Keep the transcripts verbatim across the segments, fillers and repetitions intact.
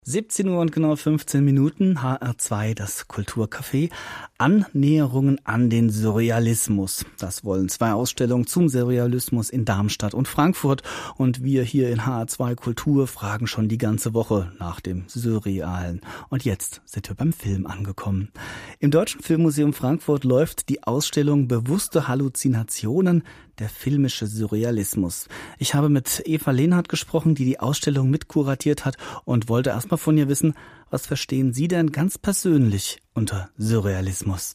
siebzehn Uhr und genau fünfzehn Minuten, H R zwei, das Kulturcafé. Annäherungen an den Surrealismus. Das wollen zwei Ausstellungen zum Surrealismus in Darmstadt und Frankfurt. Und wir hier in H R zwei Kultur fragen schon die ganze Woche nach dem Surrealen. Und jetzt sind wir beim Film angekommen. Im Deutschen Filmmuseum Frankfurt läuft die Ausstellung Bewusste Halluzinationen, der filmische Surrealismus. Ich habe mit Eva Lehnhardt gesprochen, die die Ausstellung mitkuratiert hat und wollte erstmal von ihr wissen, was verstehen Sie denn ganz persönlich unter Surrealismus?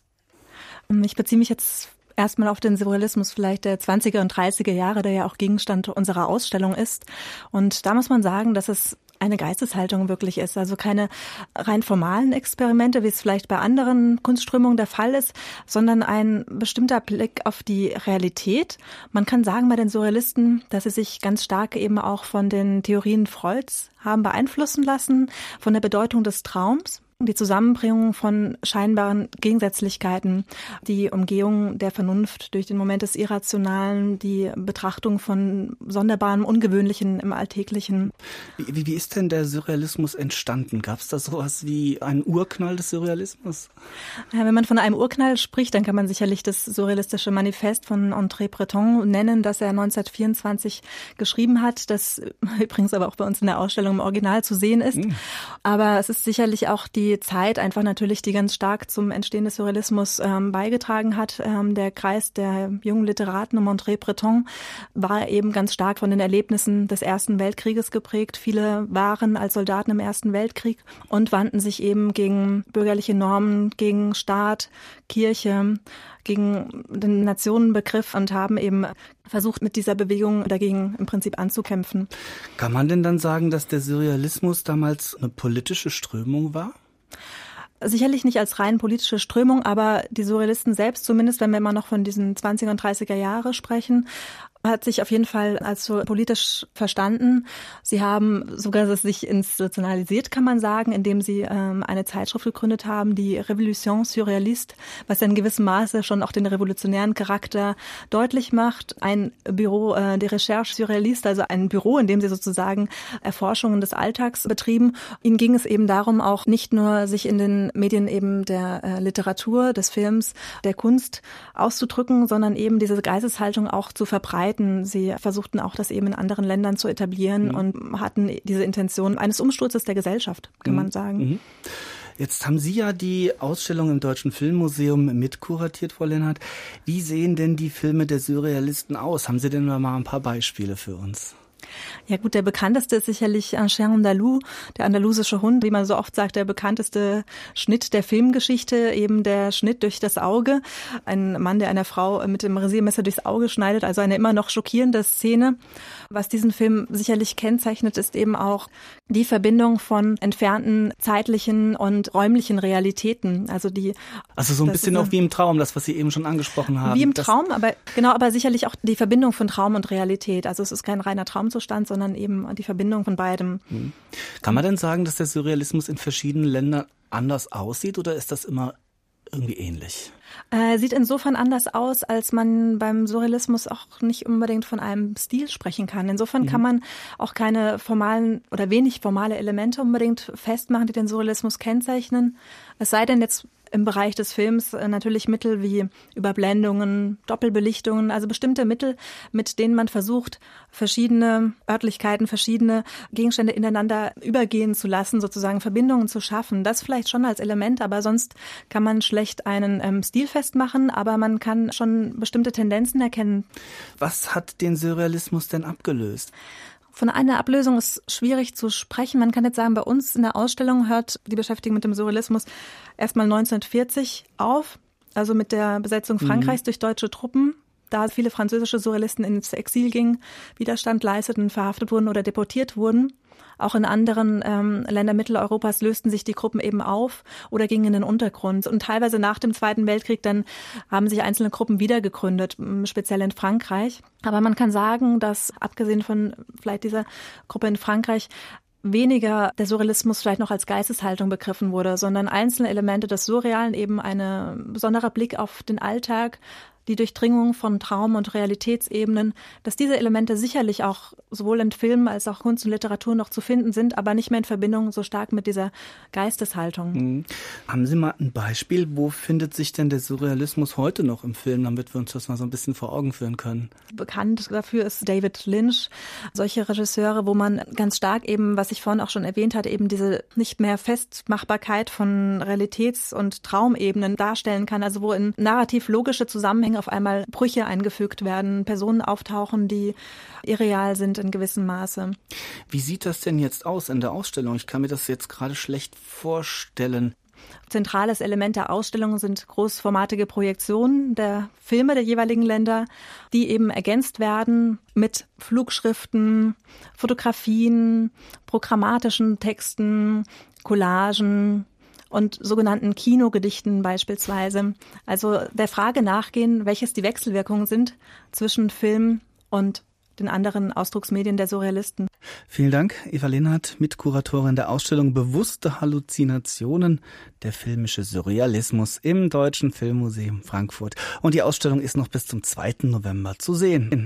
Ich beziehe mich jetzt erstmal auf den Surrealismus vielleicht der zwanziger und dreißiger Jahre, der ja auch Gegenstand unserer Ausstellung ist. Und da muss man sagen, dass es eine Geisteshaltung wirklich ist, also keine rein formalen Experimente, wie es vielleicht bei anderen Kunstströmungen der Fall ist, sondern ein bestimmter Blick auf die Realität. Man kann sagen bei den Surrealisten, dass sie sich ganz stark eben auch von den Theorien Freuds haben beeinflussen lassen, von der Bedeutung des Traums. Die Zusammenbringung von scheinbaren Gegensätzlichkeiten, die Umgehung der Vernunft durch den Moment des Irrationalen, die Betrachtung von Sonderbarem, Ungewöhnlichen im Alltäglichen. Wie, wie ist denn der Surrealismus entstanden? Gab es da sowas wie einen Urknall des Surrealismus? Ja, wenn man von einem Urknall spricht, dann kann man sicherlich das surrealistische Manifest von André Breton nennen, das er neunzehnhundertvierundzwanzig geschrieben hat, das übrigens aber auch bei uns in der Ausstellung im Original zu sehen ist. Mhm. Aber es ist sicherlich auch die Die Zeit einfach natürlich, die ganz stark zum Entstehen des Surrealismus ähm, beigetragen hat. Ähm, der Kreis der jungen Literaten um André Breton war eben ganz stark von den Erlebnissen des Ersten Weltkrieges geprägt. Viele waren als Soldaten im Ersten Weltkrieg und wandten sich eben gegen bürgerliche Normen, gegen Staat, Kirche, gegen den Nationenbegriff und haben eben versucht, mit dieser Bewegung dagegen im Prinzip anzukämpfen. Kann man denn dann sagen, dass der Surrealismus damals eine politische Strömung war? Sicherlich nicht als rein politische Strömung, aber die Surrealisten selbst, zumindest wenn wir immer noch von diesen zwanziger und dreißiger Jahre sprechen, hat sich auf jeden Fall als so politisch verstanden. Sie haben sogar sich institutionalisiert, kann man sagen, indem sie ähm, eine Zeitschrift gegründet haben, die Révolution Surréaliste, was in gewissem Maße schon auch den revolutionären Charakter deutlich macht. Ein Büro äh, de Recherche Surréaliste, also ein Büro, in dem sie sozusagen Erforschungen des Alltags betrieben. Ihnen ging es eben darum, auch nicht nur sich in den Medien eben der äh, Literatur, des Films, der Kunst auszudrücken, sondern eben diese Geisteshaltung auch zu verbreiten. Sie versuchten auch, das eben in anderen Ländern zu etablieren mhm. und hatten diese Intention eines Umsturzes der Gesellschaft, kann mhm. man sagen. Mhm. Jetzt haben Sie ja die Ausstellung im Deutschen Filmmuseum mitkuratiert, Frau Lehnhardt. Wie sehen denn die Filme der Surrealisten aus? Haben Sie denn mal ein paar Beispiele für uns? Ja gut, der bekannteste ist sicherlich Un Chien Andalou, der andalusische Hund, wie man so oft sagt, der bekannteste Schnitt der Filmgeschichte, eben der Schnitt durch das Auge. Ein Mann, der einer Frau mit dem Rasiermesser durchs Auge schneidet, also eine immer noch schockierende Szene. Was diesen Film sicherlich kennzeichnet, ist eben auch die Verbindung von entfernten zeitlichen und räumlichen Realitäten. Also die Also so ein bisschen auch wie im Traum, das, was Sie eben schon angesprochen haben. Wie im Traum, aber genau, aber sicherlich auch die Verbindung von Traum und Realität. Also es ist kein reiner Traumzustand, sondern eben die Verbindung von beidem. Hm. Kann man denn sagen, dass der Surrealismus in verschiedenen Ländern anders aussieht oder ist das immer irgendwie ähnlich? Äh, sieht insofern anders aus, als man beim Surrealismus auch nicht unbedingt von einem Stil sprechen kann. Insofern mhm. kann man auch keine formalen oder wenig formale Elemente unbedingt festmachen, die den Surrealismus kennzeichnen. Es sei denn jetzt im Bereich des Films natürlich Mittel wie Überblendungen, Doppelbelichtungen, also bestimmte Mittel, mit denen man versucht, verschiedene Örtlichkeiten, verschiedene Gegenstände ineinander übergehen zu lassen, sozusagen Verbindungen zu schaffen. Das vielleicht schon als Element, aber sonst kann man schlecht einen ähm, Stil festmachen, aber man kann schon bestimmte Tendenzen erkennen. Was hat den Surrealismus denn abgelöst? Von einer Ablösung ist schwierig zu sprechen. Man kann jetzt sagen, bei uns in der Ausstellung hört die Beschäftigung mit dem Surrealismus erstmal neunzehnhundertvierzig auf, also mit der Besetzung Frankreichs mhm. durch deutsche Truppen. Da viele französische Surrealisten ins Exil gingen, Widerstand leisteten, verhaftet wurden oder deportiert wurden. Auch in anderen ähm, Ländern Mitteleuropas lösten sich die Gruppen eben auf oder gingen in den Untergrund. Und teilweise nach dem Zweiten Weltkrieg dann haben sich einzelne Gruppen wiedergegründet, speziell in Frankreich. Aber man kann sagen, dass abgesehen von vielleicht dieser Gruppe in Frankreich weniger der Surrealismus vielleicht noch als Geisteshaltung begriffen wurde, sondern einzelne Elemente des Surrealen, eben ein besonderer Blick auf den Alltag, die Durchdringung von Traum- und Realitätsebenen, dass diese Elemente sicherlich auch sowohl in Film als auch Kunst und Literatur noch zu finden sind, aber nicht mehr in Verbindung so stark mit dieser Geisteshaltung. Mhm. Haben Sie mal ein Beispiel, wo findet sich denn der Surrealismus heute noch im Film, damit wir uns das mal so ein bisschen vor Augen führen können? Bekannt dafür ist David Lynch, solche Regisseure, wo man ganz stark eben, was ich vorhin auch schon erwähnt hatte, eben diese nicht mehr Festmachbarkeit von Realitäts- und Traumebenen darstellen kann, also wo in narrativ logische Zusammenhänge auf einmal Brüche eingefügt werden, Personen auftauchen, die irreal sind in gewissem Maße. Wie sieht das denn jetzt aus in der Ausstellung? Ich kann mir das jetzt gerade schlecht vorstellen. Zentrales Element der Ausstellung sind großformatige Projektionen der Filme der jeweiligen Länder, die eben ergänzt werden mit Flugschriften, Fotografien, programmatischen Texten, Collagen und sogenannten Kinogedichten beispielsweise. Also der Frage nachgehen, welches die Wechselwirkungen sind zwischen Film und den anderen Ausdrucksmedien der Surrealisten. Vielen Dank, Eva Lehnhardt, Mitkuratorin der Ausstellung Bewusste Halluzinationen, der filmische Surrealismus im Deutschen Filmmuseum Frankfurt. Und die Ausstellung ist noch bis zum zweiten November zu sehen.